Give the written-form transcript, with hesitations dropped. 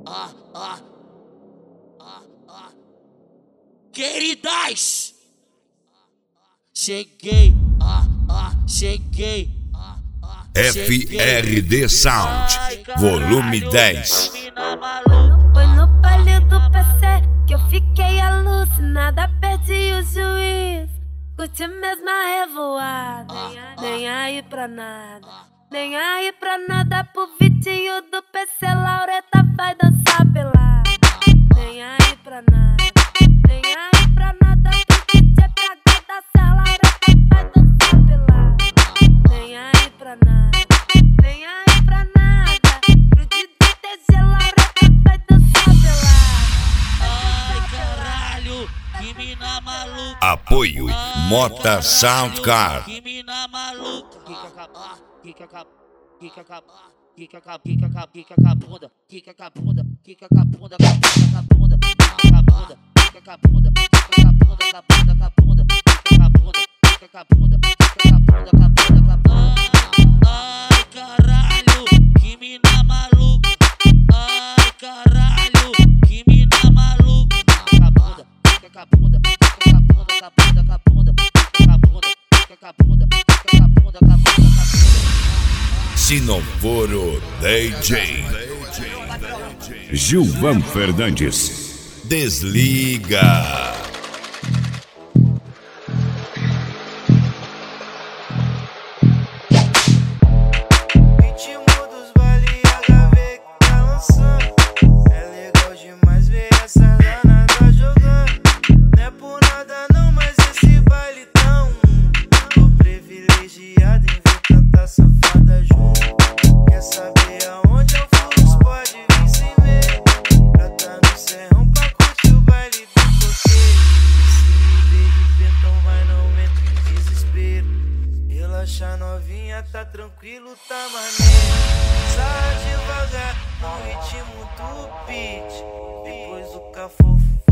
Queridas, cheguei, cheguei. FRD Sound, volume 10. Foi no baile do PC que eu fiquei alucinada, perdi o juízo. Curti mesmo a revoada, nem aí pra nada, nem aí pra nada. Pro Vitinho do PC, Laureta vai dançar pelada. Nem aí pra nada, nem aí pra nada. Pro DJ PH da Serra, Laureta vai dançar pelada. Nem aí pra nada, nem aí pra nada. Pro DJ TG, Laureta vai dançar pelada. Ai, caralho, que mina maluca. Apoio Mota Soundcard. Que mina maluca. Fica com a bunda, fica com a bunda, fica com a bunda, fica com a bunda, fica com a bunda, fica com a bunda, fica com a bunda, fica com a bunda, fica com a bunda, fica com a bunda, fica com a bunda, fica com a bunda, fica com a bunda. Ai, caralho, que mina maluca. Ai, caralho, que mina maluca. Fica com a bunda, fica com a bunda, fica com a bunda, fica com a bunda, fica com a bunda, fica com a bunda, fica com a bunda, fica com a bunda, fica com a bunda. Se não for o DJ Gilvan Fernandes, desliga. Ritmo dos baile HV que tá lançando. É legal demais ver essa danada jogando. Não é por nada não, mas esse baile tão tô privilegiado em ver tanta safada junto. Quer saber aonde eu fui? Pode vir sem ver. Pra tá no serrão pra curtir o baile do coqueiro. Se me ver de pentão vai, não entra em desespero. Relaxa novinha, tá tranquilo, tá maneiro. Sai devagar no ritmo do beat. Depois o cafofo